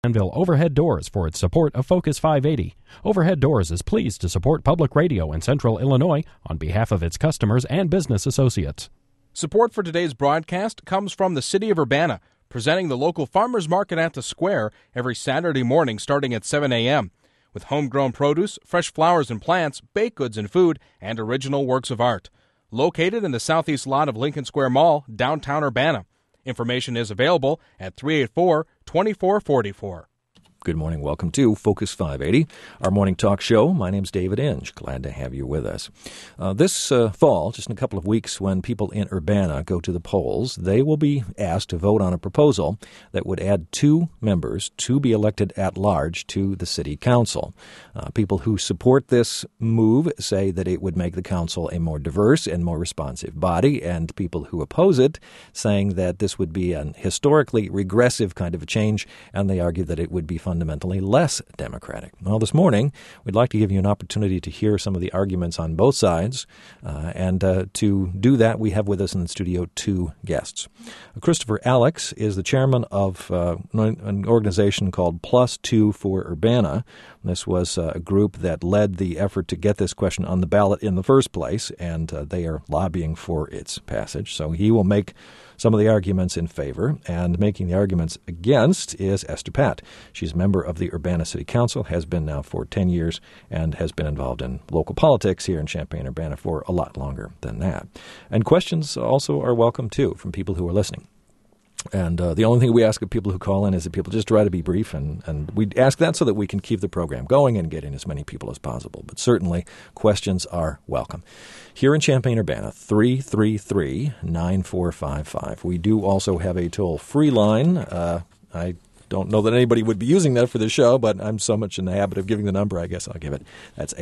Anvil Overhead Doors for its support of Focus 580. Overhead Doors is pleased to support public radio in Central Illinois on behalf of its customers and business associates. Support for today's broadcast comes from the City of Urbana, presenting the local farmers market at the Square every Saturday morning starting at 7 a.m. with homegrown produce, fresh flowers and plants, baked goods and food, and original works of art. Located in the southeast lot of Lincoln Square Mall, downtown Urbana. Information is available at 384-2444. Good morning. Welcome to Focus 580, our morning talk show. My name's David Inge. Glad to have you with us. This fall, just in a couple of weeks, when people in Urbana go to the polls, they will be asked to vote on a proposal that would add 2 members to be elected at large to the city council. People who support this move say that it would make the council a more diverse and more responsive body, and people who oppose it saying that this would be an historically regressive kind of a change, and they argue that it would be fundamentally less democratic. Well, this morning, we'd like to give you an opportunity to hear some of the arguments on both sides, and to do that, we have with us in the studio 2 guests. Christopher Alex is the chairman of an organization called Plus 2 for Urbana. This was a group that led the effort to get this question on the ballot in the first place, and they are lobbying for its passage. So he will make some of the arguments in favor, and making the arguments against is Esther Patt. She's a member of the Urbana City Council, has been now for 10 years, and has been involved in local politics here in Champaign-Urbana for a lot longer than that. And questions also are welcome, too, from people who are listening. And the only thing we ask of people who call in is that people just try to be brief, and we ask that so that we can keep the program going and get in as many people as possible. But certainly, questions are welcome. Here in Champaign-Urbana, 333-9455. We do also have a toll-free line. I don't know that anybody would be using that for the show, but I'm so much in the habit of giving the number, I guess I'll give it. That's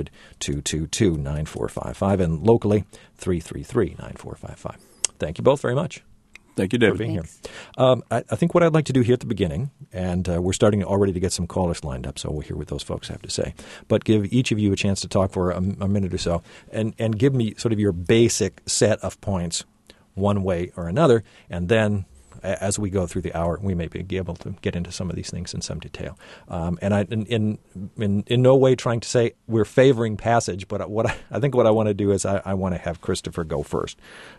800-222-9455, and locally, 333-9455. Thank you both very much. Thank you, David. For being here. I think what I'd like to do here at the beginning, and we're starting already to get some callers lined up, so we'll hear what those folks have to say, but give each of you a chance to talk for a minute or so, and give me sort of your basic set of points one way or another, and then as we go through the hour, we may be able to get into some of these things in some detail. And I, in no way trying to say we're favoring passage, but I think what I want to do is I want to have Christopher go first.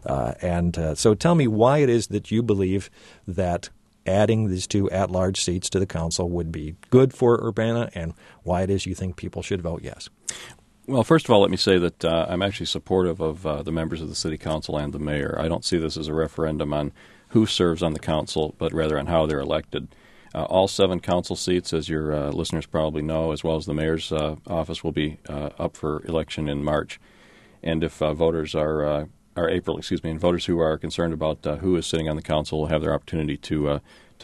So tell me why it is that you believe that adding these 2 at-large seats to the council would be good for Urbana, and why it is you think people should vote yes. Well, first of all, let me say that I'm actually supportive of the members of the city council and the mayor. I don't see this as a referendum on who serves on the council, but rather on how they're elected. All 7 council seats, as your listeners probably know, as well as the mayor's office, will be up for election in March. And if voters and voters who are concerned about who is sitting on the council will have their opportunity to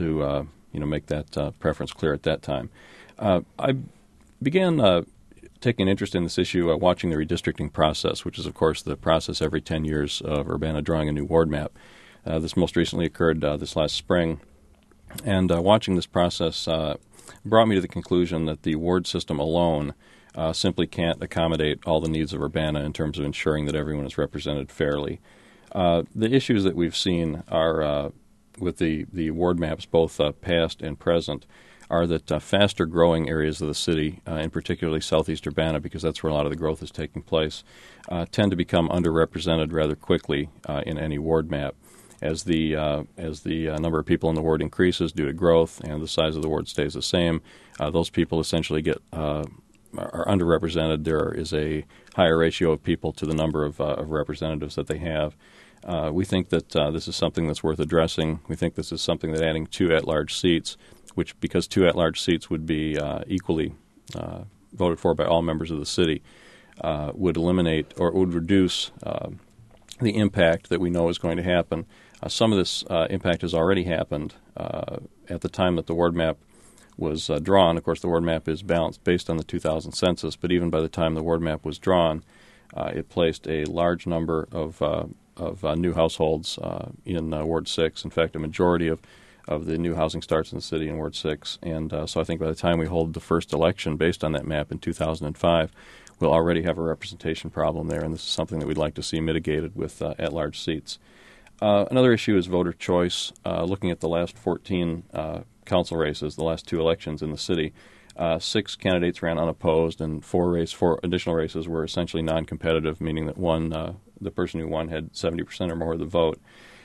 make that preference clear at that time. I began taking an interest in this issue watching the redistricting process, which is, of course, the process every 10 years of Urbana drawing a new ward map. This most recently occurred this last spring, and watching this process brought me to the conclusion that the ward system alone simply can't accommodate all the needs of Urbana in terms of ensuring that everyone is represented fairly. The issues that we've seen are with the ward maps, both past and present, are that faster growing areas of the city, in particularly southeast Urbana, because that's where a lot of the growth is taking place, tend to become underrepresented rather quickly in any ward map. As the number of people in the ward increases due to growth and the size of the ward stays the same, those people essentially are underrepresented. There is a higher ratio of people to the number of representatives that they have. We think that this is something that's worth addressing. We think this is something that adding 2 at-large seats, because 2 at-large seats would be equally voted for by all members of the city, would eliminate or would reduce the impact that we know is going to happen. Some of this impact has already happened at the time that the ward map was drawn. Of course, the ward map is balanced based on the 2000 census, but even by the time the ward map was drawn, it placed a large number of new households in Ward 6. In fact, a majority of the new housing starts in the city in Ward 6. And so I think by the time we hold the first election based on that map in 2005, we'll already have a representation problem there, and this is something that we'd like to see mitigated with at-large seats. Another issue is voter choice. Looking at the last 14 council races, the last 2 elections in the city, 6 candidates ran unopposed, and 4 additional races were essentially non-competitive, meaning that the person who won had 70% or more of the vote.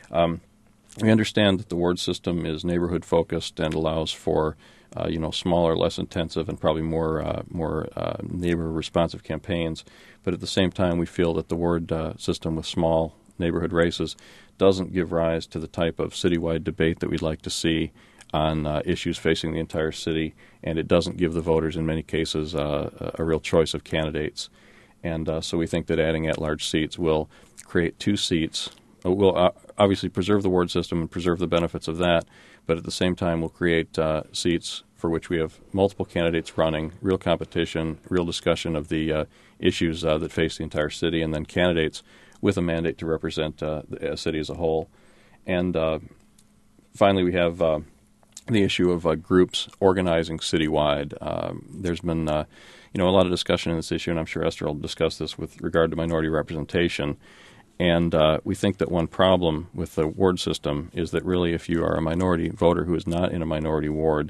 We understand that the ward system is neighborhood focused and allows for smaller, less intensive, and probably more neighbor responsive campaigns. But at the same time, we feel that the ward system with small neighborhood races doesn't give rise to the type of citywide debate that we'd like to see on issues facing the entire city, and it doesn't give the voters, in many cases, a real choice of candidates. And so we think that adding at-large seats will create 2 seats. We'll obviously preserve the ward system and preserve the benefits of that, but at the same time we'll create seats for which we have multiple candidates running, real competition, real discussion of the issues that face the entire city, and then candidates with a mandate to represent the city as a whole. And finally, we have the issue of groups organizing citywide. There's been a lot of discussion in this issue, and I'm sure Esther will discuss this with regard to minority representation. And we think that one problem with the ward system is that really if you are a minority voter who is not in a minority ward,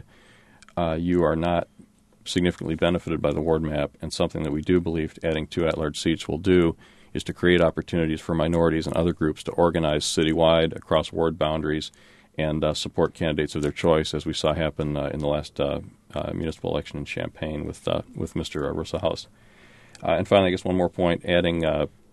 you are not significantly benefited by the ward map, and something that we do believe adding 2 at-large seats will do is to create opportunities for minorities and other groups to organize citywide across ward boundaries and support candidates of their choice, as we saw happen in the last municipal election in Champaign with Mr. Russell-House. And finally, I guess one more point, adding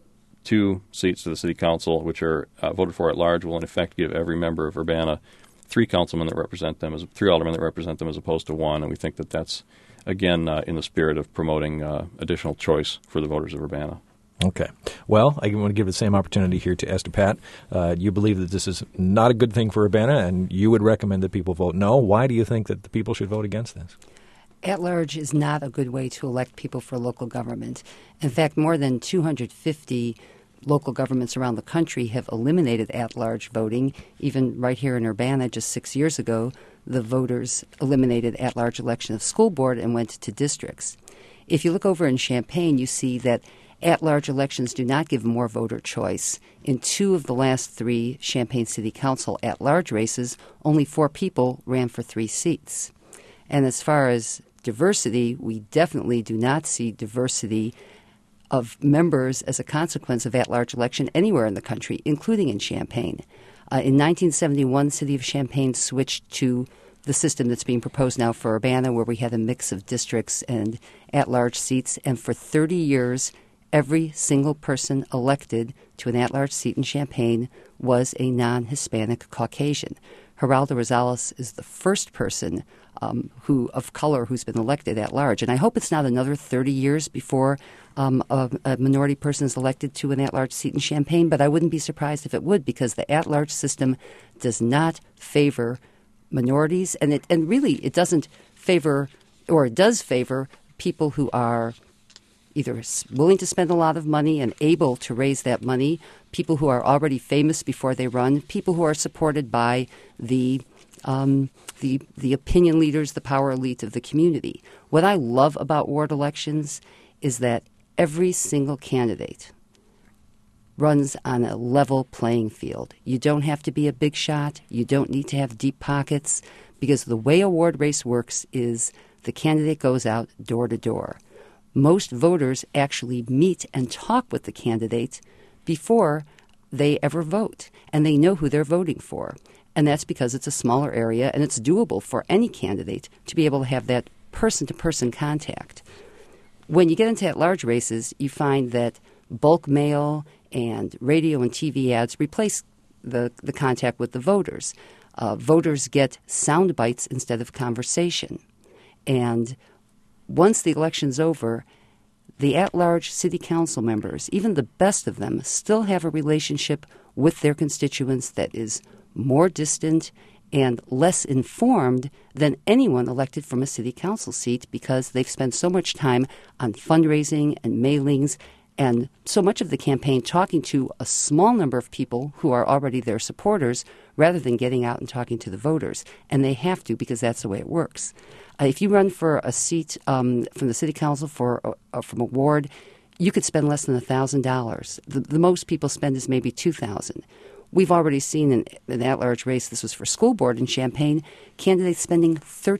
2 seats to the city council, which are voted for at large, will in effect give every member of Urbana 3 councilmen that represent them, 3 aldermen that represent them, as opposed to 1. And we think that that's, again, in the spirit of promoting additional choice for the voters of Urbana. Okay. Well, I want to give the same opportunity here to Esther Pat. You believe that this is not a good thing for Urbana, and you would recommend that people vote no. Why do you think that the people should vote against this? At-large is not a good way to elect people for local government. In fact, more than 250 local governments around the country have eliminated at-large voting. Even right here in Urbana, just 6 years ago, the voters eliminated at-large election of school board and went to districts. If you look over in Champaign, you see that at-large elections do not give more voter choice. In 2 of the last 3 Champaign City Council at-large races, only 4 people ran for 3 seats. And as far as diversity, we definitely do not see diversity of members as a consequence of at-large election anywhere in the country, including in Champaign. In 1971, City of Champaign switched to the system that's being proposed now for Urbana, where we had a mix of districts and at-large seats. And for 30 years, every single person elected to an at-large seat in Champaign was a non-Hispanic Caucasian. Geraldo Rosales is the first person of color who's been elected at large. And I hope it's not another 30 years before a minority person is elected to an at-large seat in Champaign, but I wouldn't be surprised if it would, because the at-large system does not favor minorities, and really it doesn't favor, or it does favor, people who are either willing to spend a lot of money and able to raise that money, people who are already famous before they run, people who are supported by the opinion leaders, the power elite of the community. What I love about ward elections is that every single candidate runs on a level playing field. You don't have to be a big shot. You don't need to have deep pockets, because the way a ward race works is the candidate goes out door to door. Most voters actually meet and talk with the candidate before they ever vote, and they know who they're voting for. And that's because it's a smaller area, and it's doable for any candidate to be able to have that person-to-person contact. When you get into at-large races, you find that bulk mail and radio and TV ads replace the contact with the voters. Voters get sound bites instead of conversation. And once the election's over, the at-large city council members, even the best of them, still have a relationship with their constituents that is more distant and less informed than anyone elected from a city council seat, because they've spent so much time on fundraising and mailings and so much of the campaign talking to a small number of people who are already their supporters, rather than getting out and talking to the voters. And they have to, because that's the way it works. If you run for a seat from the city council from a ward, you could spend less than $1,000. The most people spend is maybe $2,000. We've already seen in an at-large race, this was for school board in Champaign, candidates spending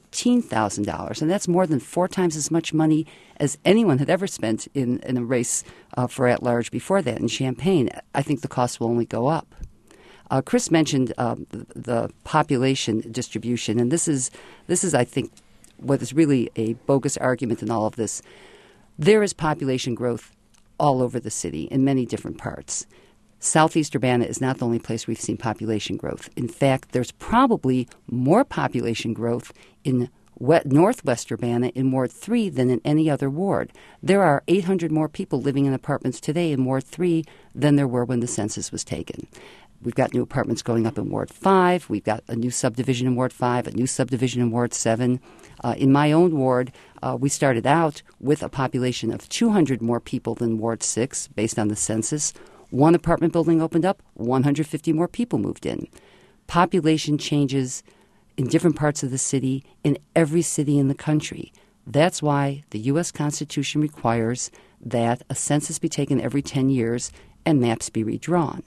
$13,000. And that's more than 4 times as much money as anyone had ever spent in a race for at-large before that in Champaign. I think the cost will only go up. Chris mentioned the population distribution, and this is, I think, what is really a bogus argument in all of this. There is population growth all over the city in many different parts. Southeast Urbana is not the only place we've seen population growth. In fact, there's probably more population growth in Northwest Urbana in Ward 3 than in any other ward. There are 800 more people living in apartments today in Ward 3 than there were when the census was taken. We've got new apartments going up in Ward 5. We've got a new subdivision in Ward 5, a new subdivision in Ward 7. In my own ward, we started out with a population of 200 more people than Ward 6 based on the census. One apartment building opened up, 150 more people moved in. Population changes in different parts of the city, in every city in the country. That's why the U.S. Constitution requires that a census be taken every 10 years and maps be redrawn.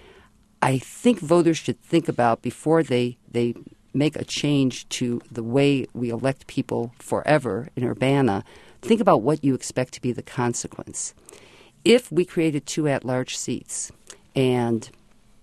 I think voters should think about, before they make a change to the way we elect people forever in Urbana, think about what you expect to be the consequence. If we created 2 at-large seats and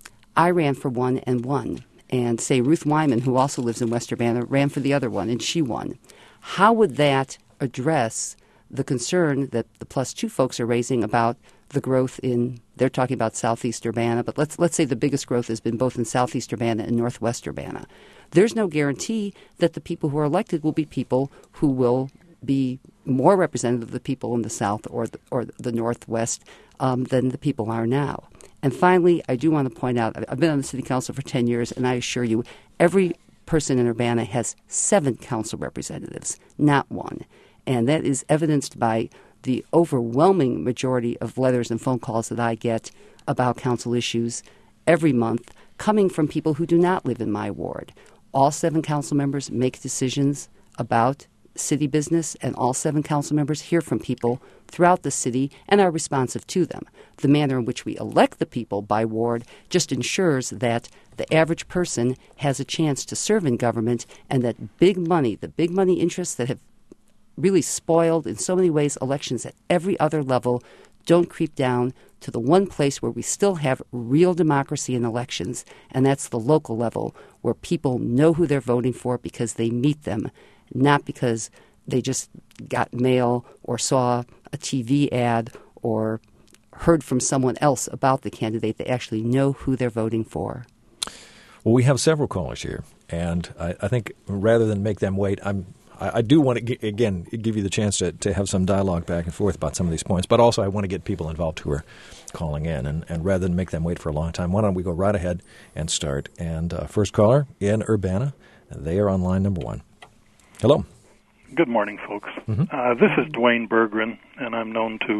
I ran for one and won, and say Ruth Wyman, who also lives in West Urbana, ran for the other one and she won, how would that address the concern that the Plus 2 folks are raising about the growth in, they're talking about Southeast Urbana, but let's say the biggest growth has been both in Southeast Urbana and Northwest Urbana. There's no guarantee that the people who are elected will be people who will be more representative of the people in the South or the Northwest than the people are now. And finally, I do want to point out, I've been on the City Council for 10 years, and I assure you, every person in Urbana has 7 council representatives, not 1. And that is evidenced by the overwhelming majority of letters and phone calls that I get about council issues every month coming from people who do not live in my ward. All 7 council members make decisions about city business, and all 7 council members hear from people throughout the city and are responsive to them. The manner in which we elect the people by ward just ensures that the average person has a chance to serve in government, and that the big money interests that have really spoiled in so many ways elections at every other level don't creep down to the one place where we still have real democracy in elections, and that's the local level, where people know who they're voting for because they meet them, not because they just got mail or saw a TV ad or heard from someone else about the candidate. They actually know who they're voting for. Well, we have several callers here, and I think rather than make them wait, I do want to, again, give you the chance to have some dialogue back and forth about some of these points, but also I want to get people involved who are calling in, and rather than make them wait for a long time, why don't we go right ahead and start. And first caller in Urbana, they are on line number 1. Hello. Good morning, folks. Mm-hmm. This is Dwayne Berggren, and I'm known to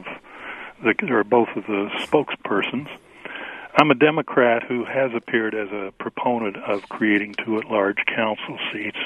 both of the spokespersons. I'm a Democrat who has appeared as a proponent of creating 2 at-large council seats.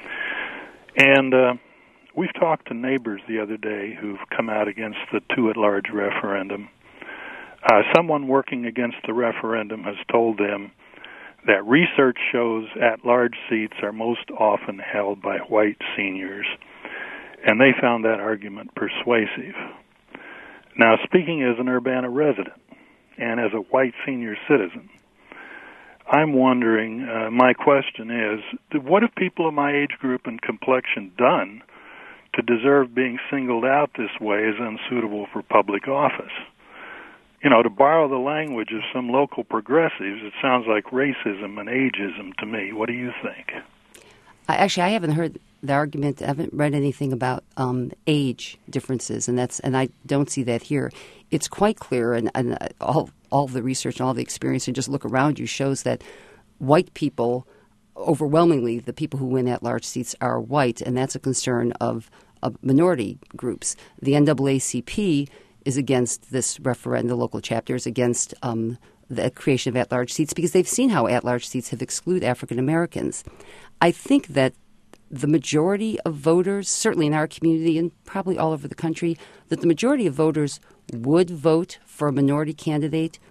And we've talked to neighbors the other day who've come out against the 2 at-large referendum. Someone working against the referendum has told them that research shows at-large seats are most often held by white seniors, and they found that argument persuasive. Now, speaking as an Urbana resident and as a white senior citizen, I'm wondering, my question is, what have people of my age group and complexion done to deserve being singled out this way as unsuitable for public office? You know, to borrow the language of some local progressives, it sounds like racism and ageism to me. What do you think? I haven't heard the argument. I haven't read anything about age differences, and I don't see that here. It's quite clear, and all the research and all the experience, and just look around you, shows that white people, overwhelmingly, the people who win at-large seats are white, and that's a concern of minority groups. The NAACP is against this referendum. The local chapter is against the creation of at-large seats because they've seen how at-large seats have excluded African Americans. I think that the majority of voters, certainly in our community and probably all over the country, that the majority of voters would vote for a minority candidate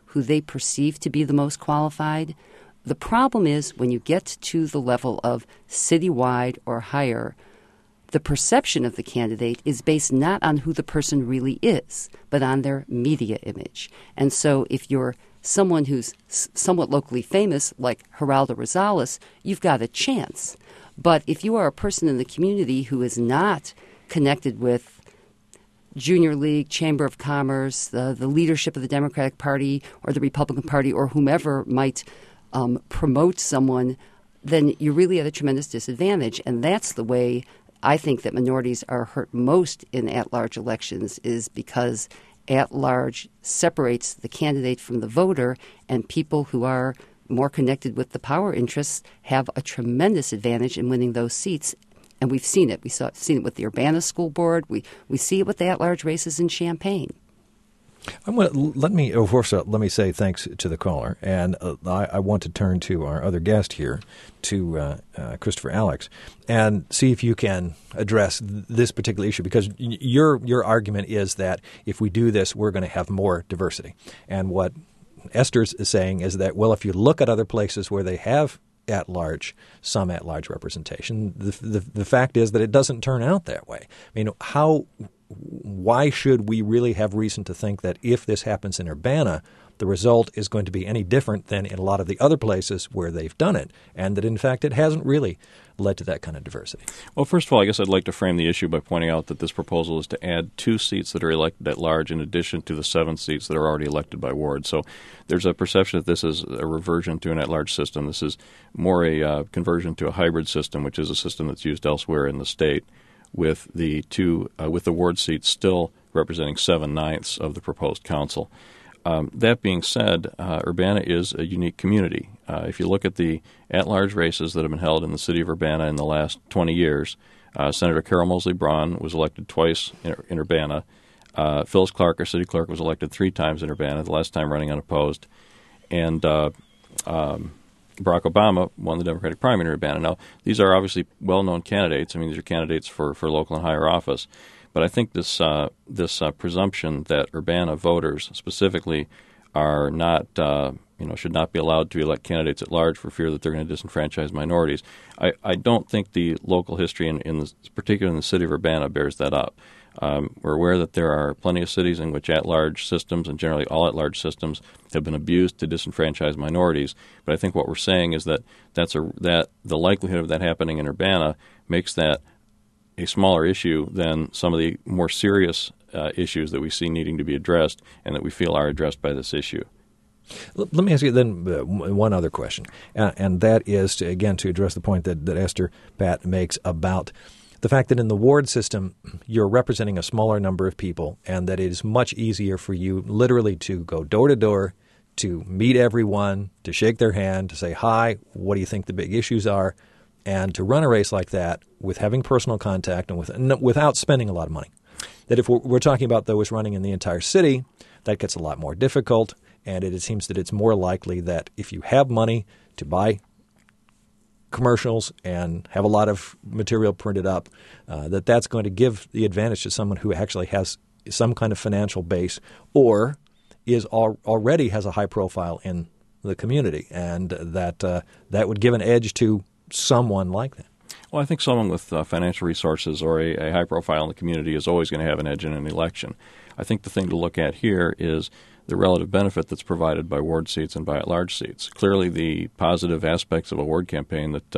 who they perceive to be the most qualified. The problem is when you get to the level of citywide or higher, the perception of the candidate is based not on who the person really is, but on their media image. And so if you're someone who's somewhat locally famous, like Geraldo Rosales, you've got a chance. But if you are a person in the community who is not connected with Junior League, Chamber of Commerce, the leadership of the Democratic Party or the Republican Party or whomever might promote someone, then you're really at a tremendous disadvantage. And that's the way I think that minorities are hurt most in at-large elections, is because at-large separates the candidate from the voter, and people who are more connected with the power interests have a tremendous advantage in winning those seats. And we've seen it. We've seen it with the Urbana School Board. We see it with the at-large races in Champaign. Let me say thanks to the caller, and I want to turn to our other guest here, to Christopher Alex, and see if you can address this particular issue, because your argument is that if we do this, we're going to have more diversity. And what Esther's is saying is that, well, if you look at other places where they have some at-large representation, the fact is that it doesn't turn out that way. I mean, why should we really have reason to think that if this happens in Urbana, the result is going to be any different than in a lot of the other places where they've done it, and that, in fact, it hasn't really led to that kind of diversity? Well, first of all, I guess I'd like to frame the issue by pointing out that this proposal is to add 2 seats that are elected at large in addition to the 7 seats that are already elected by ward. So there's a perception that this is a reversion to an at-large system. This is more a conversion to a hybrid system, which is a system that's used elsewhere in the state, with the ward seats still representing 7/9 of the proposed council. That being said, Urbana is a unique community. If you look at the at-large races that have been held in the city of Urbana in the last 20 years, Senator Carol Mosley Braun was elected twice in Urbana. Phyllis Clark, our city clerk, was elected 3 times in Urbana, the last time running unopposed. And Barack Obama won the Democratic primary in Urbana. Now, these are obviously well-known candidates. I mean, these are candidates for local and higher office. But I think this presumption that Urbana voters specifically are not, should not be allowed to elect candidates at large for fear that they're going to disenfranchise minorities. I don't think the local history, particularly in the city of Urbana, bears that up. We're aware that there are plenty of cities in which at-large systems, and generally all at-large systems, have been abused to disenfranchise minorities. But I think what we're saying is that that the likelihood of that happening in Urbana makes that a smaller issue than some of the more serious issues that we see needing to be addressed and that we feel are addressed by this issue. Let me ask you then one other question, and that is, to address the point that Esther Pat makes about the fact that in the ward system, you're representing a smaller number of people, and that it is much easier for you literally to go door to door, to meet everyone, to shake their hand, to say, hi, what do you think the big issues are, and to run a race like that with having personal contact and without spending a lot of money. That if we're talking about those running in the entire city, that gets a lot more difficult, and it seems that it's more likely that if you have money to buy commercials and have a lot of material printed up, that's going to give the advantage to someone who actually has some kind of financial base or already has a high profile in the community, and that would give an edge to someone like that. Well, I think someone with financial resources or a high profile in the community is always going to have an edge in an election. I think the thing to look at here is the relative benefit that's provided by ward seats and by at-large seats. Clearly, the positive aspects of a ward campaign that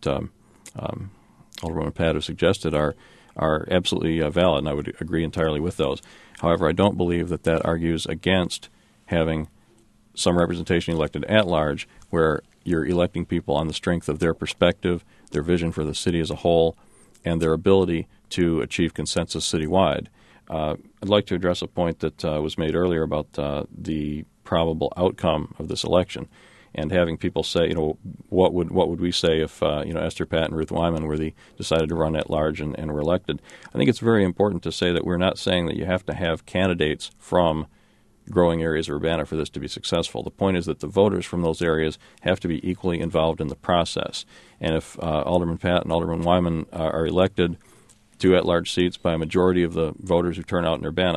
Alderwoman Pat has suggested are absolutely valid, and I would agree entirely with those. However, I don't believe that argues against having some representation elected at large, where you're electing people on the strength of their perspective, their vision for the city as a whole, and their ability to achieve consensus citywide. I'd like to address a point that was made earlier about the probable outcome of this election, and having people say, what would we say if Esther Pat and Ruth Wyman decided to run at large and were elected? I think it's very important to say that we're not saying that you have to have candidates from growing areas of Urbana for this to be successful. The point is that the voters from those areas have to be equally involved in the process. And if Alderman Pat and Alderman Wyman are elected to at-large seats by a majority of the voters who turn out in Urbana,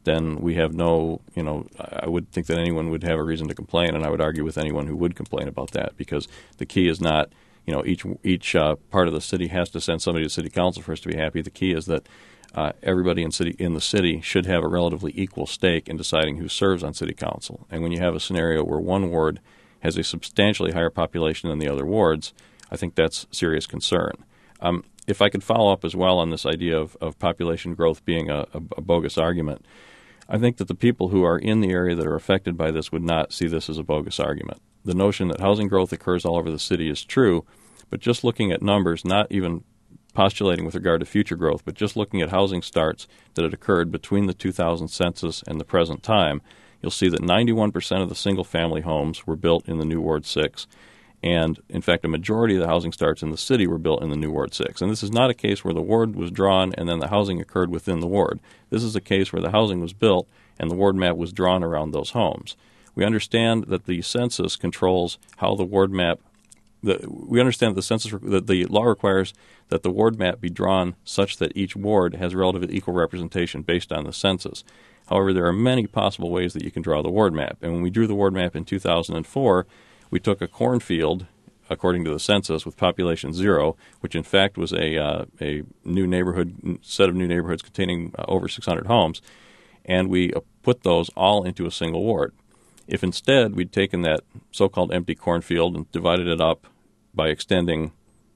then we have no, I would think that anyone would have a reason to complain, and I would argue with anyone who would complain about that, because the key is not, each part of the city has to send somebody to city council for us to be happy. The key is that everybody in the city should have a relatively equal stake in deciding who serves on city council. And when you have a scenario where one ward has a substantially higher population than the other wards, I think that's serious concern. If I could follow up as well on this idea of population growth being a bogus argument, I think that the people who are in the area that are affected by this would not see this as a bogus argument. The notion that housing growth occurs all over the city is true, but just looking at numbers, not even postulating with regard to future growth, but just looking at housing starts that had occurred between the 2000 census and the present time, you'll see that 91% of the single-family homes were built in the new Ward 6. And, in fact, a majority of the housing starts in the city were built in the new Ward 6. And this is not a case where the ward was drawn and then the housing occurred within the ward. This is a case where the housing was built and the ward map was drawn around those homes. We understand that the census controls how the ward map we understand that the law requires that the ward map be drawn such that each ward has relative equal representation based on the census. However, there are many possible ways that you can draw the ward map. And when we drew the ward map in 2004, we took a cornfield, according to the census, with population 0, which in fact was a new neighborhood, set of new neighborhoods containing over 600 homes, and we put those all into a single ward. If instead we'd taken that so-called empty cornfield and divided it up by extending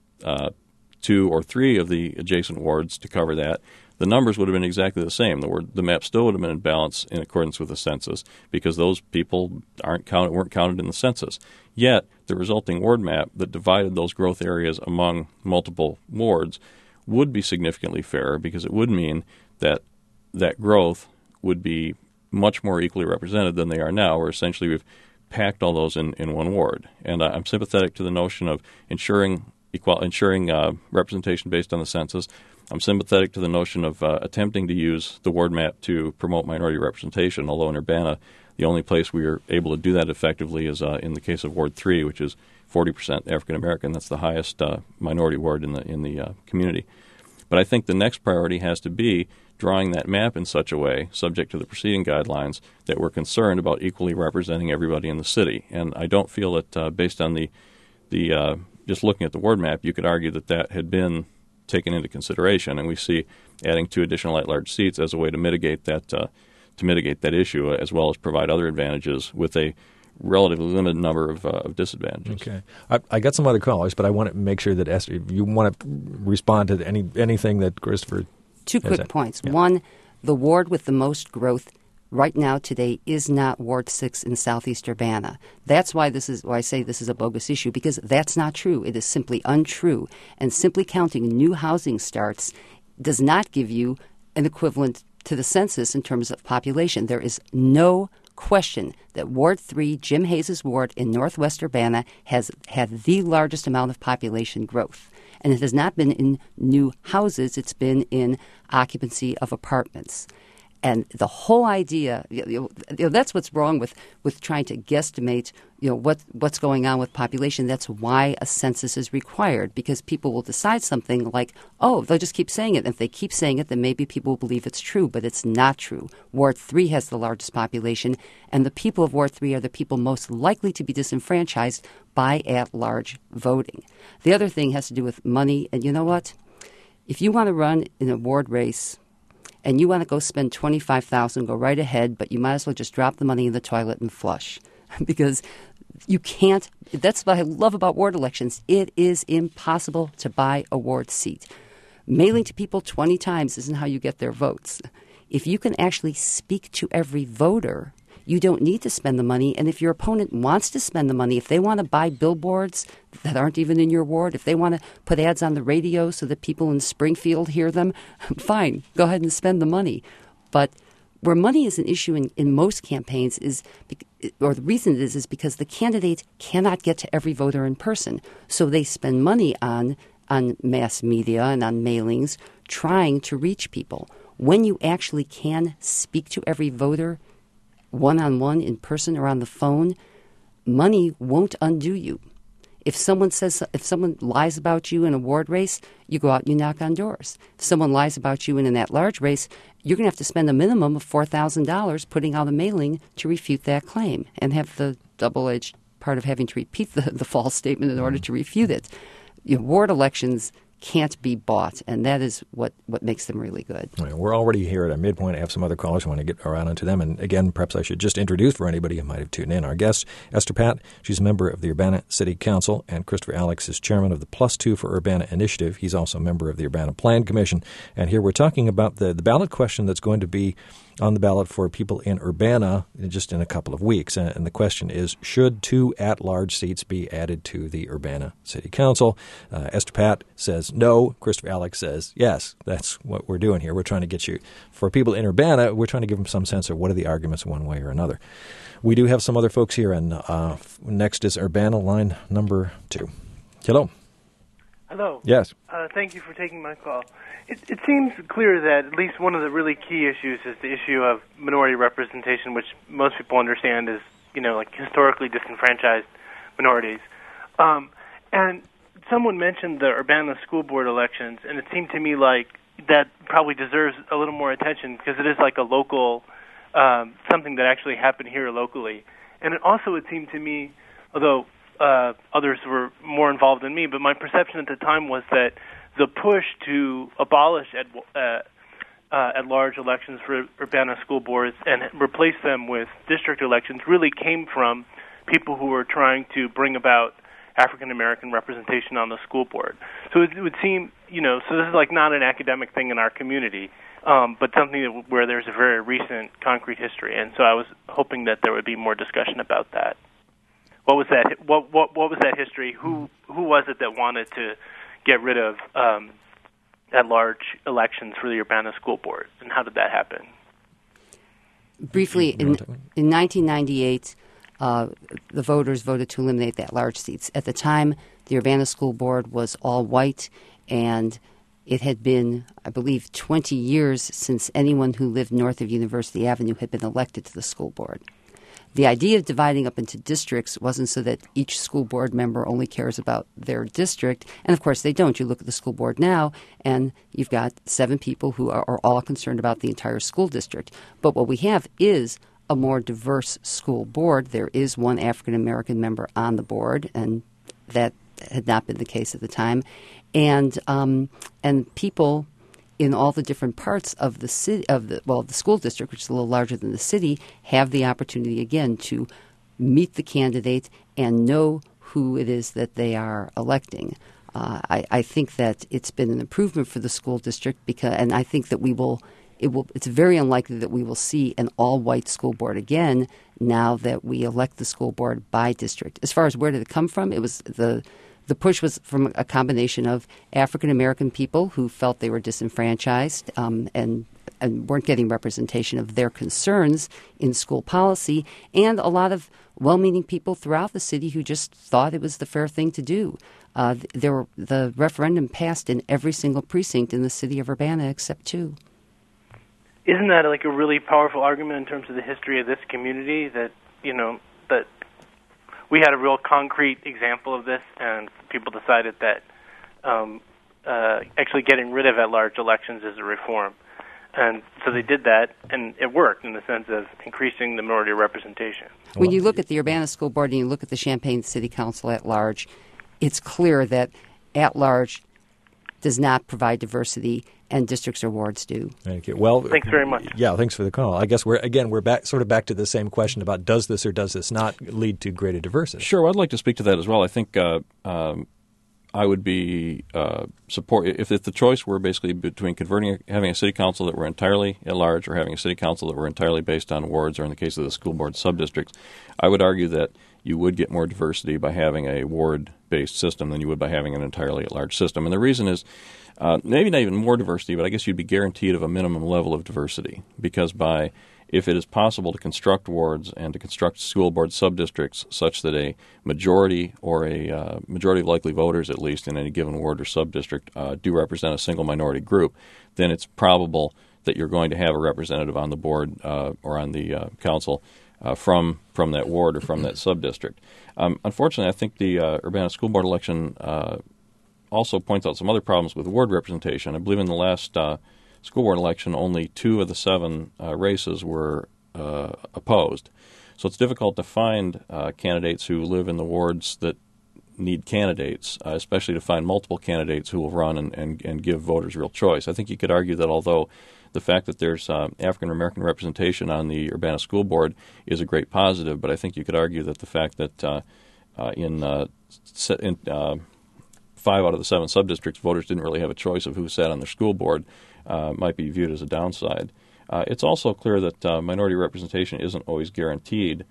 2 or 3 of the adjacent wards to cover that, the numbers would have been exactly the same. The map still would have been in balance in accordance with the census, because those people weren't counted in the census. Yet the resulting ward map that divided those growth areas among multiple wards would be significantly fairer, because it would mean that that growth would be much more equally represented than they are now, where essentially we've packed all those in one ward. And I'm sympathetic to the notion of ensuring representation based on the census. I'm sympathetic to the notion of attempting to use the ward map to promote minority representation, although in Urbana the only place we are able to do that effectively is in the case of Ward 3, which is 40% African American. That's the highest minority ward in the community. But I think the next priority has to be drawing that map in such a way, subject to the preceding guidelines, that we're concerned about equally representing everybody in the city. And I don't feel that based on the just looking at the ward map, you could argue that that had been taken into consideration. And we see adding 2 additional at-large seats as a way to mitigate that issue, as well as provide other advantages with a relatively limited number of disadvantages. Okay. I got some other callers, but I want to make sure that Esther, if you want to respond to anything that Christopher 2 quick points. Yeah. One, the ward with the most growth right now today is not Ward 6 in Southeast Urbana. That's why I say this is a bogus issue, because that's not true. It is simply untrue. And simply counting new housing starts does not give you an equivalent to the census in terms of population. There is no question that Ward 3, Jim Hayes' ward in Northwest Urbana, has had the largest amount of population growth. And it has not been in new houses. It's been in occupancy of apartments. And the whole idea, that's what's wrong with trying to guesstimate, what's going on with population. That's why a census is required, because people will decide something like, oh, they'll just keep saying it. And if they keep saying it, then maybe people will believe it's true, but it's not true. Ward 3 has the largest population, and the people of Ward 3 are the people most likely to be disenfranchised by at-large voting. The other thing has to do with money, and you know what? If you want to run in a ward race and you want to go spend $25,000, go right ahead, but you might as well just drop the money in the toilet and flush, because you can't. That's what I love about ward elections. It is impossible to buy a ward seat. Mailing to people 20 times isn't how you get their votes. If you can actually speak to every voter, you don't need to spend the money. And if your opponent wants to spend the money, if they want to buy billboards that aren't even in your ward, if they want to put ads on the radio so that people in Springfield hear them, fine, go ahead and spend the money. But where money is an issue in most campaigns or the reason it is because the candidate cannot get to every voter in person. So they spend money on mass media and on mailings trying to reach people. When you actually can speak to every voter one-on-one, in person, or on the phone, money won't undo you. If someone lies about you in a ward race, you go out and you knock on doors. If someone lies about you in an at-large race, you're going to have to spend a minimum of $4,000 putting out a mailing to refute that claim and have the double-edged part of having to repeat the false statement in order to refute it. Ward elections can't be bought, and that is what makes them really good. Right, we're already here at a midpoint. I have some other callers. I want to get around onto them. And again, perhaps I should just introduce for anybody who might have tuned in our guest, Esther Patt. She's a member of the Urbana City Council, and Christopher Alex is chairman of the Plus Two for Urbana Initiative. He's also a member of the Urbana Plan Commission. And here we're talking about the ballot question that's going to be on the ballot for people in Urbana just in a couple of weeks. And the question is, should 2 at-large seats be added to the Urbana City Council? Esther Patt says no. Christopher Alex says yes. That's what we're doing here. We're trying to get you, for people in Urbana, we're trying to give them some sense of what are the arguments one way or another. We do have some other folks here, and next is Urbana line number 2. Hello. Hello. Yes. Thank you for taking my call. It seems clear that at least one of the really key issues is the issue of minority representation, which most people understand is, like historically disenfranchised minorities. And someone mentioned the Urbana school board elections, and it seemed to me like that probably deserves a little more attention because it is like a local, something that actually happened here locally. And it also would seem to me, although others were more involved than me, but my perception at the time was that the push to abolish at-large elections for Urbana school boards and replace them with district elections really came from people who were trying to bring about African-American representation on the school board. So it would seem, so this is like not an academic thing in our community, but something where there's a very recent concrete history. And so I was hoping that there would be more discussion about that. What was that? What was that history? Who was it that wanted to get rid of at-large elections for the Urbana school board, and how did that happen? Briefly, in 1998, the voters voted to eliminate the at-large seats. At the time, the Urbana school board was all white, and it had been, I believe, 20 years since anyone who lived north of University Avenue had been elected to the school board. The idea of dividing up into districts wasn't so that each school board member only cares about their district. And, of course, they don't. You look at the school board now, and you've got 7 people who are all concerned about the entire school district. But what we have is a more diverse school board. There is one African-American member on the board, and that had not been the case at the time. And people in all the different parts of the city, the school district, which is a little larger than the city, have the opportunity again to meet the candidate and know who it is that they are electing. I think that it's been an improvement for the school district and I think that it's very unlikely that we will see an all-white school board again now that we elect the school board by district. As far as where did it come from, it was the push was from a combination of African-American people who felt they were disenfranchised and weren't getting representation of their concerns in school policy, and a lot of well-meaning people throughout the city who just thought it was the fair thing to do. The referendum passed in every single precinct in the city of Urbana except 2. Isn't that like a really powerful argument in terms of the history of this community that, that we had a real concrete example of this, and people decided that actually getting rid of at-large elections is a reform. And so they did that, and it worked in the sense of increasing the minority representation. When you look at the Urbana School Board and you look at the Champaign City Council at large, it's clear that at-large does not provide diversity, and districts or wards do. Thank you. Well, thanks very much. Yeah, thanks for the call. I guess we're back to the same question about does this or does this not lead to greater diversity? Sure, I'd like to speak to that as well. I think I would be support if the choice were basically between having a city council that were entirely at large or having a city council that were entirely based on wards, or in the case of the school board subdistricts. I would argue that you would get more diversity by having a ward-based system than you would by having an entirely at large system. And the reason is maybe not even more diversity, but I guess you'd be guaranteed of a minimum level of diversity, because if it is possible to construct wards and to construct school board subdistricts such that a majority or a majority of likely voters, at least in any given ward or subdistrict, do represent a single minority group, then it's probable that you're going to have a representative on the board or on the council from that ward or from that subdistrict. Unfortunately, I think the Urbana School Board election also points out some other problems with ward representation. I believe in the last school board election, only 2 of the 7 races were opposed. So it's difficult to find candidates who live in the wards that need candidates, especially to find multiple candidates who will run and give voters real choice. I think you could argue that although the fact that there's African-American representation on the Urbana School Board is a great positive, but I think you could argue that the fact that in 5 out of the 7 subdistricts, voters didn't really have a choice of who sat on their school board might be viewed as a downside. It's also clear that minority representation isn't always guaranteed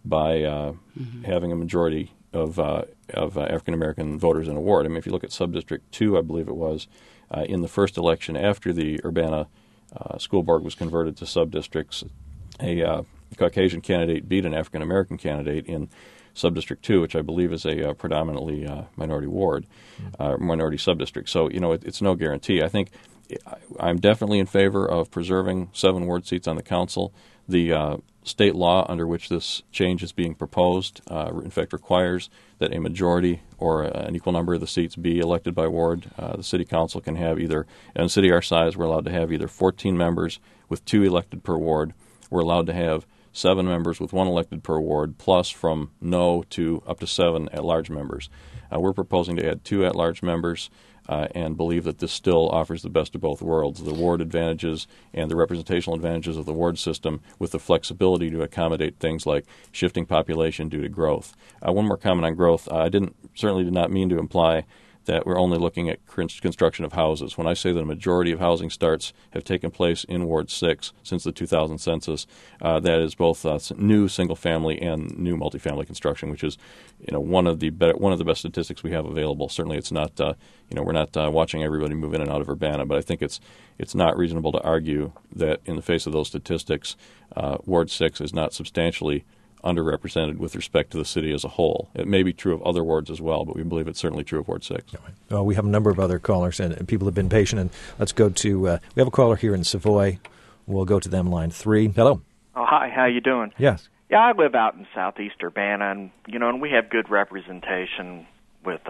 by having a majority of African-American voters in a ward. I mean, if you look at Subdistrict 2, I believe it was, in the first election after the Urbana School Board was converted to subdistricts, a Caucasian candidate beat an African-American candidate in Subdistrict 2, which I believe is a predominantly minority ward, minority subdistrict. So, it's no guarantee. I think I'm definitely in favor of preserving 7 ward seats on the council. The state law under which this change is being proposed, in fact, requires that a majority or an equal number of the seats be elected by ward. The city council can have either, in a city our size, we're allowed to have either 14 members with 2 elected per ward. We're allowed to have 7 members with 1 elected per ward, plus from no to up to 7 at-large members. We're proposing to add 2 at-large members and believe that this still offers the best of both worlds, the ward advantages and the representational advantages of the ward system with the flexibility to accommodate things like shifting population due to growth. One more comment on growth. I certainly did not mean to imply that we're only looking at construction of houses. When I say that a majority of housing starts have taken place in Ward 6 since the 2000 census, that is both new single-family and new multifamily construction, which is, one of the best statistics we have available. Certainly, it's not, we're not watching everybody move in and out of Urbana, but I think it's not reasonable to argue that in the face of those statistics, Ward 6 is not substantially underrepresented with respect to the city as a whole. It may be true of other wards as well, but we believe it's certainly true of Ward 6. Well, we have a number of other callers, and people have been patient. And let's go to, we have a caller here in Savoy. We'll go to them, line 3. Hello. Oh, hi. How you doing? Yes. Yeah, I live out in southeast Urbana, and, and we have good representation with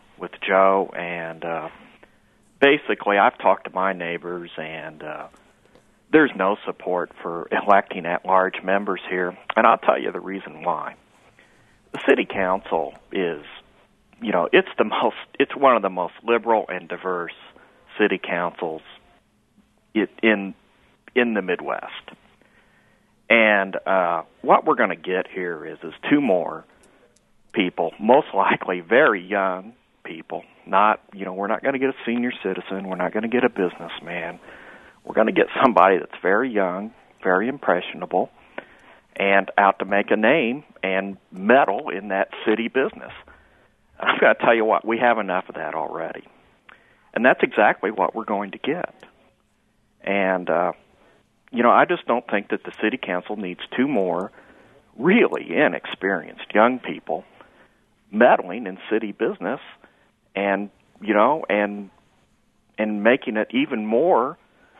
Joe. And basically, I've talked to my neighbors, and there's no support for electing at-large members here, and I'll tell you the reason why. The city council is, it's one of the most liberal and diverse city councils in the Midwest. And what we're going to get here is 2 more people, most likely very young people. Not, we're not going to get a senior citizen. We're not going to get a businessman. We're going to get somebody that's very young, very impressionable, and out to make a name and meddle in that city business. I'm going to tell you what, we have enough of that already. And that's exactly what we're going to get. And, I just don't think that the city council needs 2 more really inexperienced young people meddling in city business and, and making it even more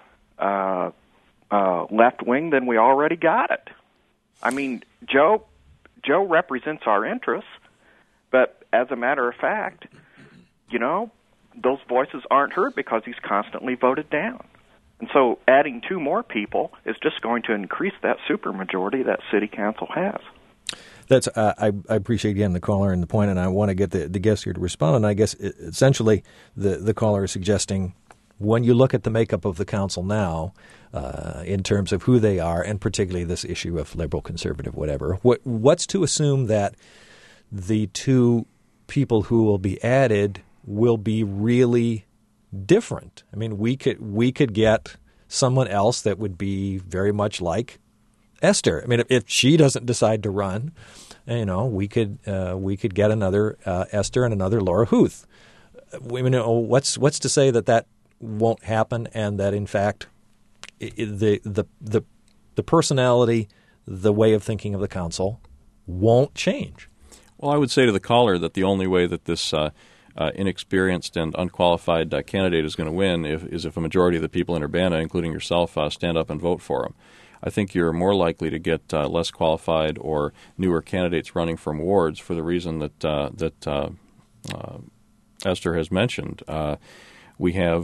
left wing than we already got it. I mean, Joe represents our interests, but as a matter of fact, those voices aren't heard because he's constantly voted down. And so adding 2 more people is just going to increase that supermajority that city council has. That's I appreciate, again, the caller and the point, and I want to get the guest here to respond. And I guess essentially the caller is suggesting when you look at the makeup of the council now, in terms of who they are, and particularly this issue of liberal, conservative, whatever, what's to assume that the 2 people who will be added will be really different? I mean, we could get someone else that would be very much like Esther. I mean, if she doesn't decide to run, we could get another Esther and another Laura Huth. What's to say that won't happen, and that in fact the personality, the way of thinking of the council won't change? Well, I would say to the caller that the only way that this inexperienced and unqualified candidate is going to win is if a majority of the people in Urbana, including yourself, stand up and vote for him. I think you're more likely to get less qualified or newer candidates running from wards for the reason that Esther has mentioned. We have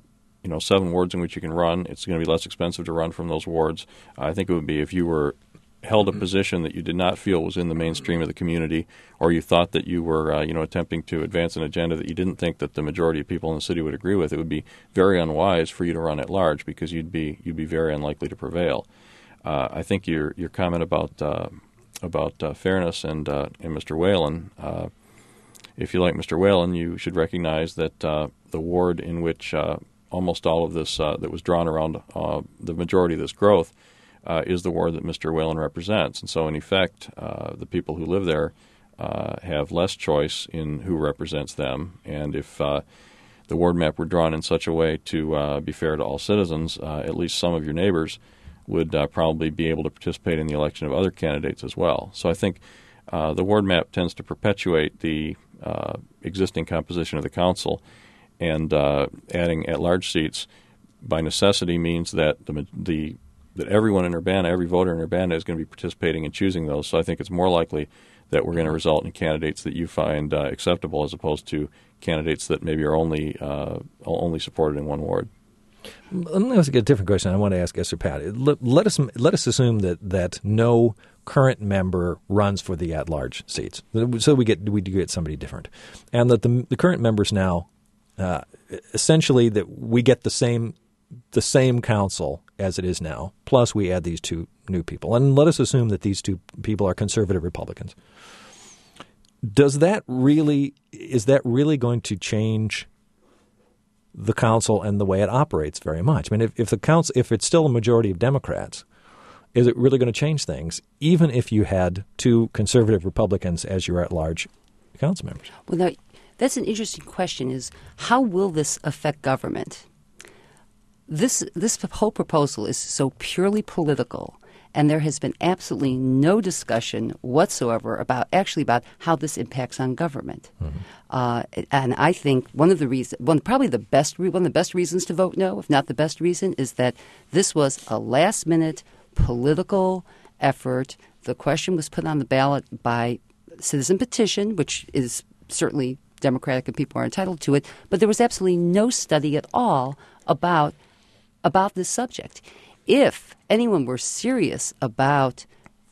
7 wards in which you can run. It's going to be less expensive to run from those wards. I think it would be if you were held a position that you did not feel was in the mainstream of the community, or you thought that you were attempting to advance an agenda that you didn't think that the majority of people in the city would agree with. It would be very unwise for you to run at large because you'd be very unlikely to prevail. I think your comment about fairness and Mr. Whalen. If you like Mr. Whalen, you should recognize that the ward in which almost all of this that was drawn around the majority of this growth is the ward that Mr. Whalen represents. And so, in effect, the people who live there have less choice in who represents them. And if the ward map were drawn in such a way to be fair to all citizens, at least some of your neighbors would probably be able to participate in the election of other candidates as well. So I think the ward map tends to perpetuate the existing composition of the council, and adding at-large seats by necessity means that that everyone in Urbana, every voter in Urbana, is going to be participating in choosing those. So I think it's more likely that we're going to result in candidates that you find acceptable, as opposed to candidates that maybe are only supported in one ward. Let me ask a different question. I want to ask Esther Pat. Let us assume that no current member runs for the at-large seats, so we get somebody different, and that the current members now essentially that we get the same council as it is now, plus we add these 2 new people, and let us assume that these 2 people are conservative Republicans. Is that really going to change the council and the way it operates very much? I mean, if it's still a majority of Democrats, is it really going to change things, even if you had 2 conservative Republicans as your at-large council members? Well, now, that's an interesting question, is how will this affect government? This whole proposal is so purely political, and there has been absolutely no discussion whatsoever about how this impacts on government. Mm-hmm. And I think one of the best reasons to vote no, if not the best reason, is that this was a last-minute political effort. The question was put on the ballot by citizen petition, which is certainly democratic and people are entitled to it, but there was absolutely no study at all about this subject. If anyone were serious about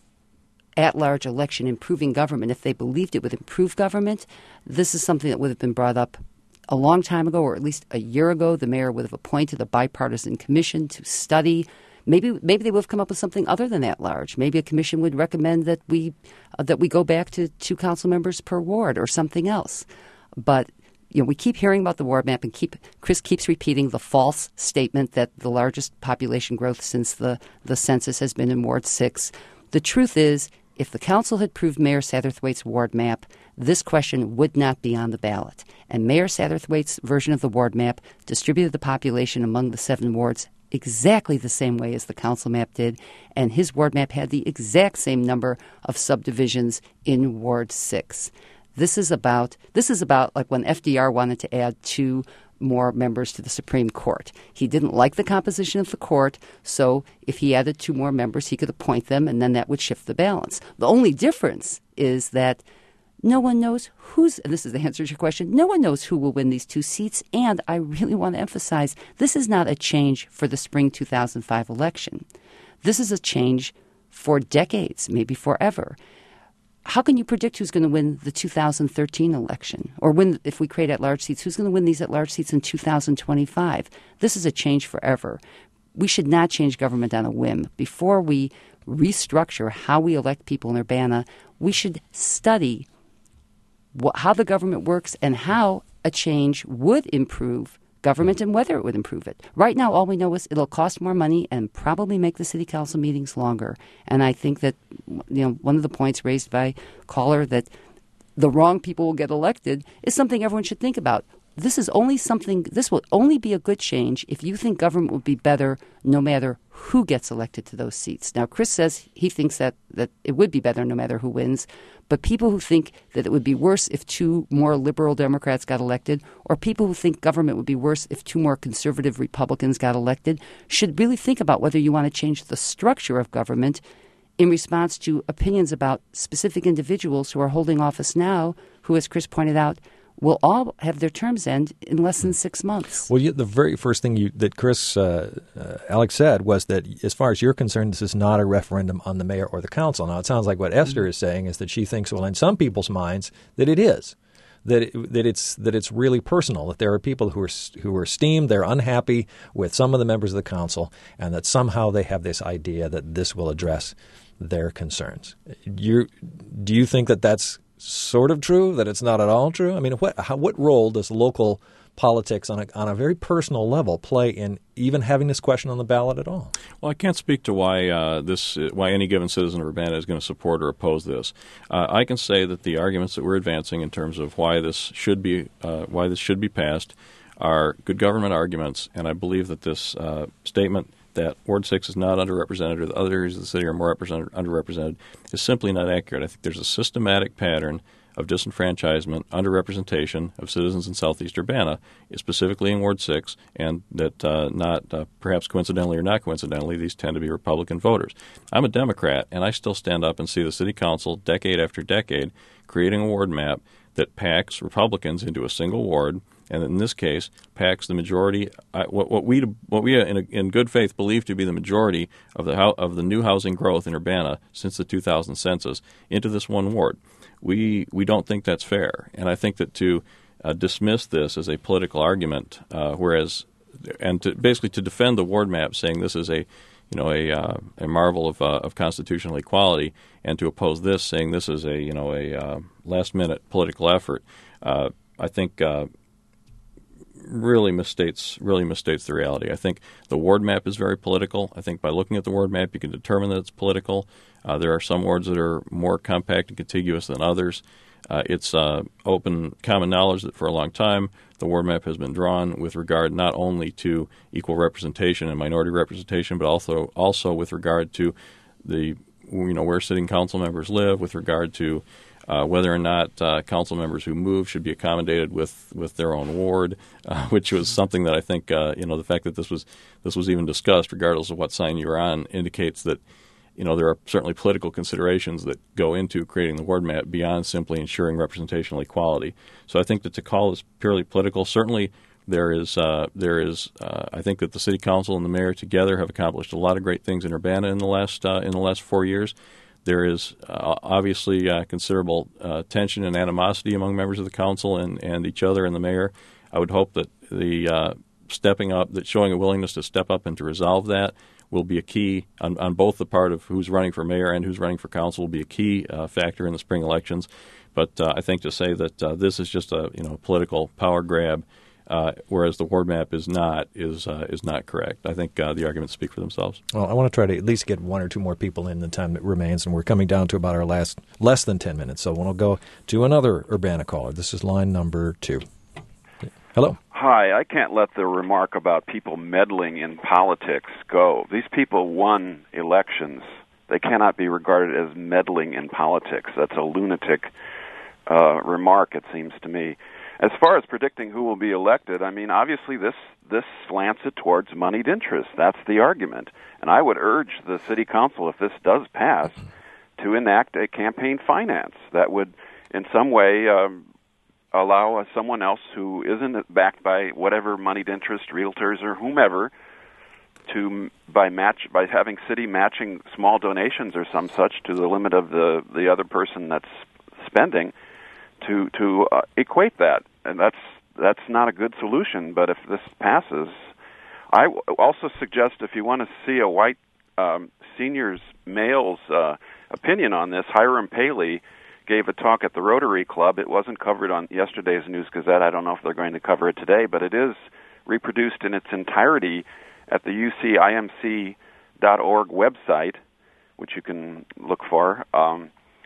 at-large election improving government, if they believed it would improve government, this is something that would have been brought up a long time ago, or at least a year ago. The mayor would have appointed a bipartisan commission to study. Maybe they would have come up with something other than at-large. Maybe a commission would recommend that we go back to 2 council members per ward or something else. But we keep hearing about the ward map, and Chris keeps repeating the false statement that the largest population growth since the census has been in Ward 6. The truth is, if the council had approved Mayor Satterthwaite's ward map, this question would not be on the ballot. And Mayor Satterthwaite's version of the ward map distributed the population among the 7 wards exactly the same way as the council map did, and his ward map had the exact same number of subdivisions in Ward 6. This is about like when FDR wanted to add 2 more members to the Supreme Court. He didn't like the composition of the court, so if he added 2 more members, he could appoint them, and then that would shift the balance. The only difference is that no one knows and this is the answer to your question, no one knows who will win these 2 seats, and I really want to emphasize, this is not a change for the spring 2005 election. This is a change for decades, maybe forever. How can you predict who's going to win the 2013 election? Or if we create at-large seats, who's going to win these at-large seats in 2025? This is a change forever. We should not change government on a whim. Before we restructure how we elect people in Urbana, we should study how the government works and how a change would improve government and whether it would improve it. Right now, all we know is it'll cost more money and probably make the city council meetings longer. And I think that one of the points raised by caller that the wrong people will get elected is something everyone should think about. this will only be a good change if you think government will be better no matter who gets elected to those seats. Now, Chris says he thinks that it would be better no matter who wins, but people who think that it would be worse if 2 more liberal Democrats got elected, or people who think government would be worse if 2 more conservative Republicans got elected, should really think about whether you want to change the structure of government in response to opinions about specific individuals who are holding office now, who, as Chris pointed out, will all have their terms end in less than 6 months. Well, the very first thing that Alex said was that as far as you're concerned, this is not a referendum on the mayor or the council. Now, it sounds like what Esther is saying is that she thinks, well, in some people's minds, that it is. That it's really personal, that there are people who are steamed, they're unhappy with some of the members of the council, and that somehow they have this idea that this will address their concerns. Do you think that that's sort of true, that it's not at all true? I mean, what role does local politics on a very personal level play in even having this question on the ballot at all? Well, I can't speak to why any given citizen of Urbana is going to support or oppose this. I can say that the arguments that we're advancing in terms of why this should be passed are good government arguments, and I believe that this statement that Ward 6 is not underrepresented or the other areas of the city are more underrepresented is simply not accurate. I think there's a systematic pattern of disenfranchisement, underrepresentation of citizens in southeast Urbana, specifically in Ward 6, and that perhaps coincidentally or not coincidentally, these tend to be Republican voters. I'm a Democrat, and I still stand up and see the city council decade after decade creating a ward map that packs Republicans into a single ward, and in this case packs the majority, what we in good faith believe to be the majority of the new housing growth in Urbana since the 2000 census, into this one ward. We don't think that's fair, and I think that to dismiss this as a political argument, to defend the ward map, saying this is a marvel of constitutional equality, and to oppose this, saying this is a last minute political effort, I think really misstates the reality. I think the ward map is very political. I think by looking at the ward map, you can determine that it's political. There are some wards that are more compact and contiguous than others. It's open common knowledge that for a long time the ward map has been drawn with regard not only to equal representation and minority representation, but also with regard to the where sitting council members live, with regard to whether or not council members who move should be accommodated with their own ward, which was something that I think the fact that this was even discussed, regardless of what sign you're on, indicates that there are certainly political considerations that go into creating the ward map beyond simply ensuring representational equality. So I think that to call this purely political, certainly there is. I think that the city council and the mayor together have accomplished a lot of great things in Urbana in the last 4 years. There is obviously considerable tension and animosity among members of the council and each other and the mayor. I would hope that the stepping up, that showing a willingness to step up and to resolve that will be a key on both the part of who's running for mayor and who's running for council will be a key factor in the spring elections. But I think to say that this is just a political power grab, whereas the ward map is not correct. I think the arguments speak for themselves. Well, I want to try to at least get one or two more people in the time that remains, and we're coming down to about our less than 10 minutes. So we'll go to another Urbana caller. This is line number 2. Hello. Hi. I can't let the remark about people meddling in politics go. These people won elections. They cannot be regarded as meddling in politics. That's a lunatic remark, it seems to me. As far as predicting who will be elected, I mean, obviously this slants it towards moneyed interests. That's the argument. And I would urge the city council, if this does pass, to enact a campaign finance that would in some way allow someone else who isn't backed by whatever moneyed interest, realtors or whomever, to by having city matching small donations or some such to the limit of the other person that's spending, to equate that. And that's not a good solution, but if this passes, I also suggest if you want to see a white seniors male's opinion on this, Hiram Paley gave a talk at the Rotary Club. It wasn't covered on yesterday's News Gazette. I don't know if they're going to cover it today, but it is reproduced in its entirety at the ucimc.org website, which you can look for.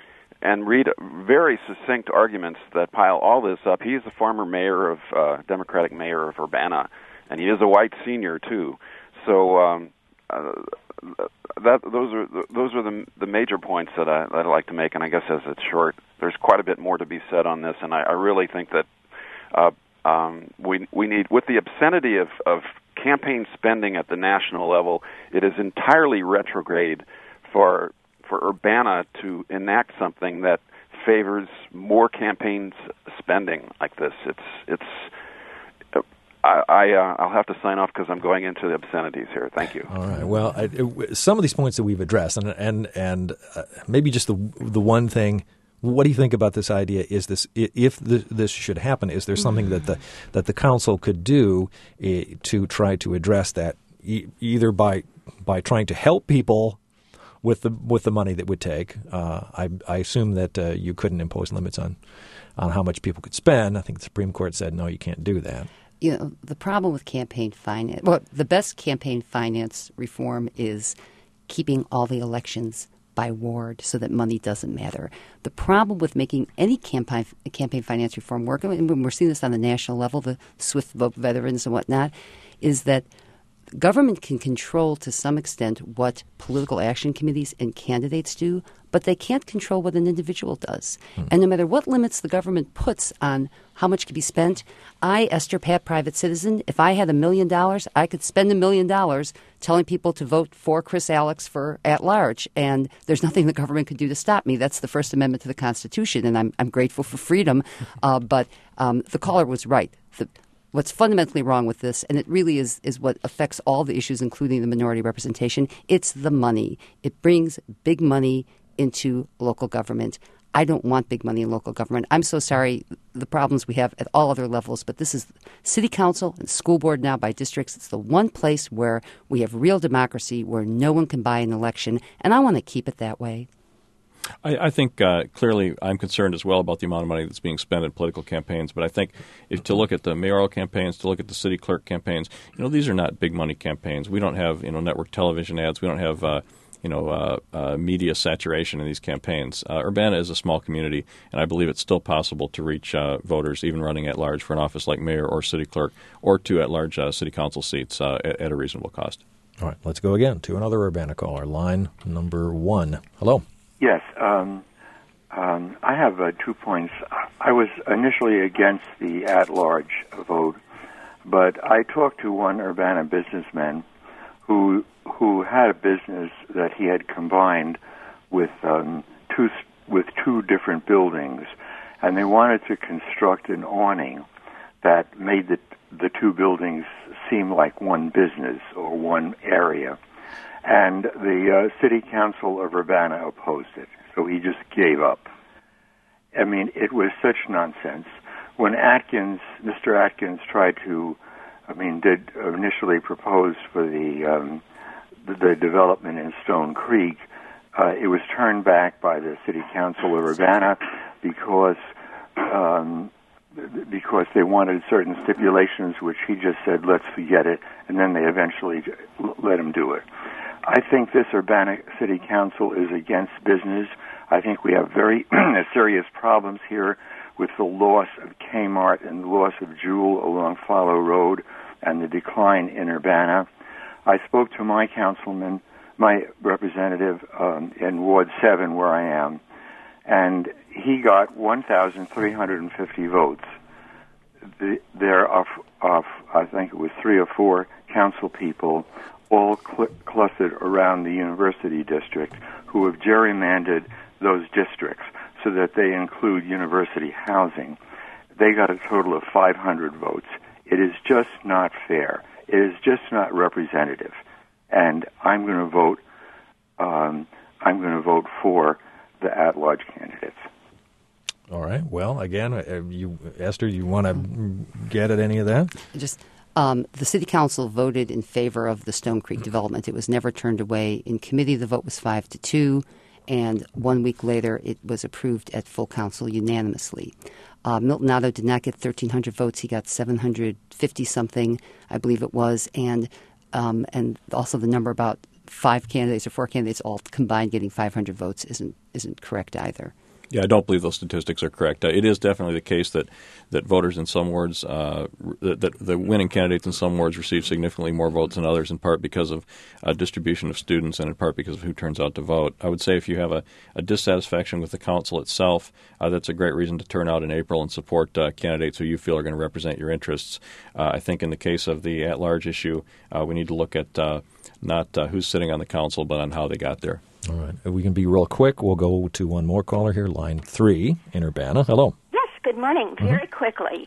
and read very succinct arguments that pile all this up. He's the former mayor of Democratic mayor of Urbana, and he is a white senior too. So those are the major points that I'd like to make. And I guess as it's short, there's quite a bit more to be said on this. And I really think that we need, with the obscenity of campaign spending at the national level, it is entirely retrograde for Urbana to enact something that favors more campaign spending like this. I'll have to sign off because I'm going into the obscenities here. Thank you. All right. Well, some of these points that we've addressed, and maybe just the one thing. What do you think about this idea? Is this, if this should happen, is there something that the council could do to try to address that, either by trying to help people with the money that would take? I assume that you couldn't impose limits on how much people could spend. I think the Supreme Court said no, you can't do that. You know, the problem with campaign finance, well, the best campaign finance reform is keeping all the elections by ward so that money doesn't matter. The problem with making any campaign finance reform work, and we're seeing this on the national level, the Swift vote veterans and whatnot, is that government can control to some extent what political action committees and candidates do, but they can't control what an individual does. And no matter what limits the government puts on how much can be spent, I, Esther Papp, private citizen, if I had $1 million, I could spend $1 million telling people to vote for Chris Alex for at-large, and there's nothing the government could do to stop me. That's the First Amendment to the Constitution, and I'm grateful for freedom. But the caller was right. What's fundamentally wrong with this, and it really is what affects all the issues, including the minority representation, it's the money. It brings big money into local government. I don't want big money in local government. I'm so sorry, the problems we have at all other levels, but this is city council and school board now by districts. It's the one place where we have real democracy, where no one can buy an election, and I want to keep it that way. I think clearly I'm concerned as well about the amount of money that's being spent in political campaigns. But I think if to look at the mayoral campaigns, to look at the city clerk campaigns, these are not big money campaigns. We don't have network television ads. We don't have media saturation in these campaigns. Urbana is a small community, and I believe it's still possible to reach voters, even running at large for an office like mayor or city clerk, or to at large city council seats at a reasonable cost. All right, let's go again to another Urbana caller, line number 1. Hello. Yes, I have 2 points. I was initially against the at-large vote, but I talked to one Urbana businessman who had a business that he had combined with two different buildings, and they wanted to construct an awning that made the two buildings seem like one business or one area. And the city council of Urbana opposed it, so he just gave up. I mean, it was such nonsense. When Mr. Atkins did initially propose for the development in Stone Creek, it was turned back by the city council of Urbana because they wanted certain stipulations, which he just said, let's forget it, and then they eventually let him do it. I think this Urbana City Council is against business. I think we have very serious problems here with the loss of Kmart and the loss of Jewel along Follow Road and the decline in Urbana. I spoke to my councilman, my representative in Ward 7 where I am, and he got 1,350 votes. There are, I think it was 3 or 4 council people all clustered around the university district who have gerrymandered those districts so that they include university housing. They got a total of 500 votes. It is just not fair. It is just not representative. And I'm going to vote. I'm going to vote for the at-large candidates. All right. Well, again, Esther, you want to get at any of that? The city council voted in favor of the Stone Creek development. It was never turned away. In committee, the vote was 5-2, and 1 week later, it was approved at full council unanimously. Milton Otto did not get 1,300 votes. He got 750-something, I believe it was, and also the number about 5 candidates or 4 candidates all combined getting 500 votes isn't correct either. Yeah, I don't believe those statistics are correct. It is definitely the case that voters in some wards, that the winning candidates in some wards receive significantly more votes than others, in part because of distribution of students and in part because of who turns out to vote. I would say if you have a dissatisfaction with the council itself, that's a great reason to turn out in April and support candidates who you feel are going to represent your interests. I think in the case of the at-large issue, we need to look at not who's sitting on the council, but on how they got there. All right. We can be real quick. We'll go to one more caller here, line 3 in Urbana. Hello. Yes, good morning. Very quickly.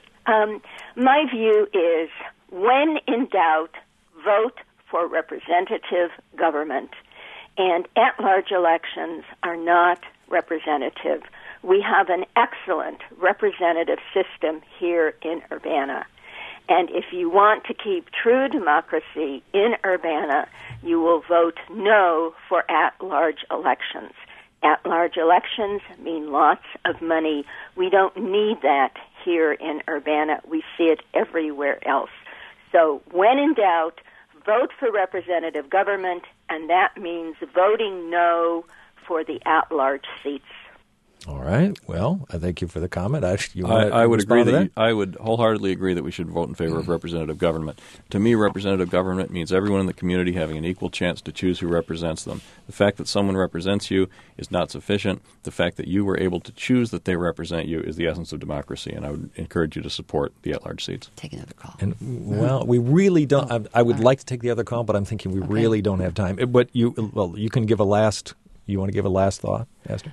My view is when in doubt, vote for representative government. And at-large elections are not representative. We have an excellent representative system here in Urbana. And if you want to keep true democracy in Urbana, you will vote no for at-large elections. At-large elections mean lots of money. We don't need that here in Urbana. We see it everywhere else. So when in doubt, vote for representative government, and that means voting no for the at-large seats. All right. Well, I thank you for the comment. I would agree that I would wholeheartedly agree that we should vote in favor of representative government. To me, representative government means everyone in the community having an equal chance to choose who represents them. The fact that someone represents you is not sufficient. The fact that you were able to choose that they represent you is the essence of democracy, and I would encourage you to support the at-large seats. Take another call. And, well, we really don't. I would like to take the other call, but I'm thinking we really don't have time. But you can give a last. You want to give a last thought, Esther?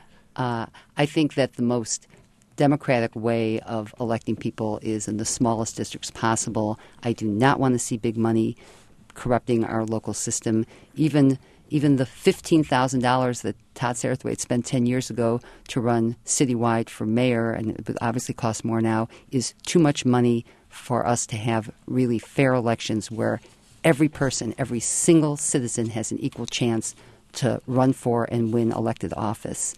I think that the most democratic way of electing people is in the smallest districts possible. I do not want to see big money corrupting our local system. Even the $15,000 that Todd Satterthwaite spent 10 years ago to run citywide for mayor, and it obviously costs more now, is too much money for us to have really fair elections where every person, every single citizen has an equal chance to run for and win elected office.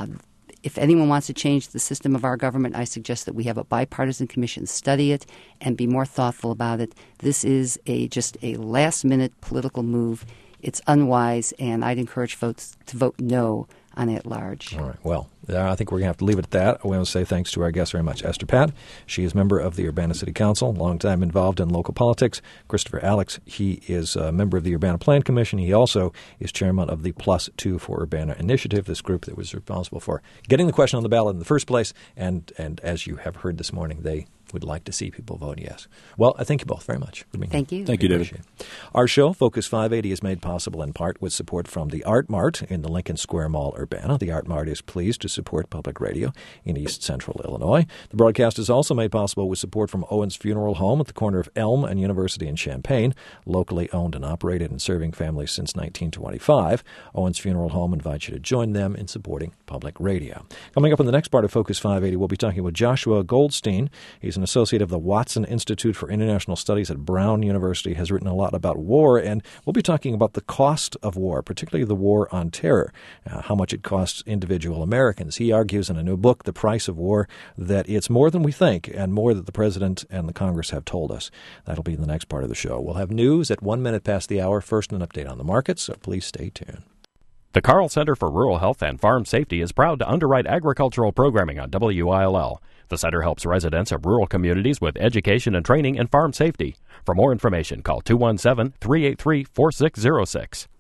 If anyone wants to change the system of our government, I suggest that we have a bipartisan commission study it and be more thoughtful about it. This is just a last-minute political move. It's unwise, and I'd encourage folks to vote no on at-large. All right. Well, I think we're going to have to leave it at that. We want to say thanks to our guest very much, Esther Patt. She is a member of the Urbana City Council, long time involved in local politics. Christopher Alex, he is a member of the Urbana Plan Commission. He also is chairman of the Plus 2 for Urbana initiative, this group that was responsible for getting the question on the ballot in the first place. And as you have heard this morning, they would like to see people vote yes. Well, I thank you both very much for being here. Thank you. Thank you, David. Our show, Focus 580, is made possible in part with support from the Art Mart in the Lincoln Square Mall, Urbana. The Art Mart is pleased to support public radio in East Central Illinois. The broadcast is also made possible with support from Owens Funeral Home at the corner of Elm and University in Champaign, locally owned and operated and serving families since 1925. Owens Funeral Home invites you to join them in supporting public radio. Coming up in the next part of Focus 580, we'll be talking with Joshua Goldstein. He's an associate of the Watson Institute for International Studies at Brown University, has written a lot about war, and we'll be talking about the cost of war, particularly the war on terror, how much it costs individual Americans. He argues in a new book, The Price of War, that it's more than we think and more that the President and the Congress have told us. That'll be in the next part of the show. We'll have news at 1 minute past the hour. First, an update on the markets, so please stay tuned. The Carl Center for Rural Health and Farm Safety is proud to underwrite agricultural programming on WILL. The center helps residents of rural communities with education and training in farm safety. For more information, call 217-383-4606.